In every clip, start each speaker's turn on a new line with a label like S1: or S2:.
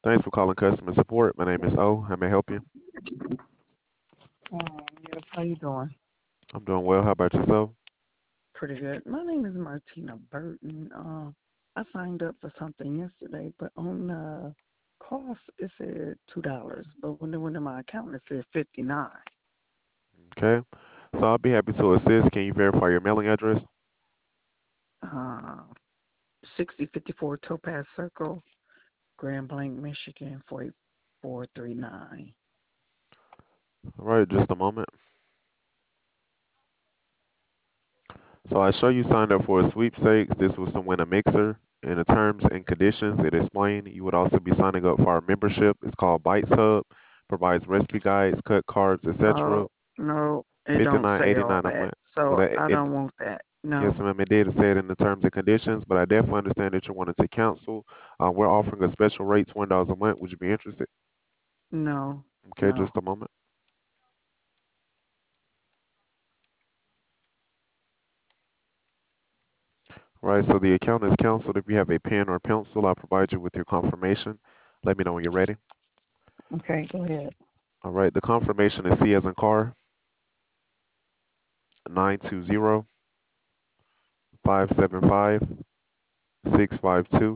S1: Thanks for calling customer support. My name is O. How may I help you?
S2: Yes, how you doing?
S1: I'm doing well. How about yourself?
S2: Pretty good. My name is Martina Burton. I signed up for something yesterday, but on the cost it said $2. But when it went to my account, it said 59.
S1: Okay. So I'll be happy to assist. Can you verify your mailing address?
S2: Uh, 6054 Topaz Circle, Grand Blanc, Michigan 48439.
S1: All right, just a moment. So I show you signed up for a sweepstakes. This was to win a mixer. In the terms and conditions, it explained you would also be signing up for our membership. It's called Bites Hub. Provides recipe guides, cut cards, etc.
S2: Oh no, it don't say all
S1: 59.89 a
S2: that,
S1: month. Well,
S2: so
S1: that
S2: I
S1: it
S2: don't want that.
S1: yes,
S2: No,
S1: ma'am. It did say it in the terms and conditions, but I definitely understand that you wanted to cancel. We're offering a special rate, $20 a month. Would you be interested?
S2: no,
S1: Okay,
S2: no.
S1: just a moment. Right, so the account is canceled. If you have a pen or pencil, I'll provide you with your confirmation. Let me know when you're ready.
S2: Okay, go ahead.
S1: All right, the confirmation is C as in car, 920-575-652.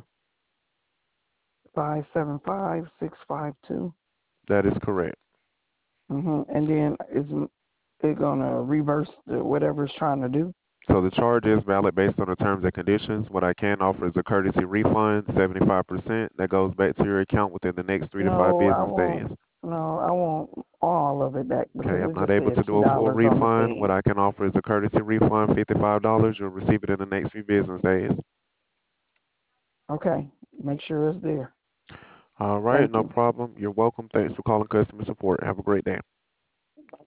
S2: 575652.
S1: That is correct.
S2: And then is it gonna reverse whatever it's trying to do?
S1: So the charge is valid based on the terms and conditions. What I can offer is a courtesy refund, 75%. That goes back to your account within the next 3 to 5
S2: No, I
S1: business
S2: want
S1: days.
S2: no, I want all of it back because
S1: Okay, I'm
S2: it
S1: not
S2: just
S1: able
S2: said
S1: to
S2: two
S1: do a full
S2: dollars on the
S1: refund. What
S2: thing.
S1: I can offer is a courtesy refund, $55. You'll receive it in the next few business days.
S2: Okay, make sure it's there.
S1: All right,
S2: Thank
S1: no
S2: you.
S1: problem. You're welcome. Thanks for calling customer support. Have a great day.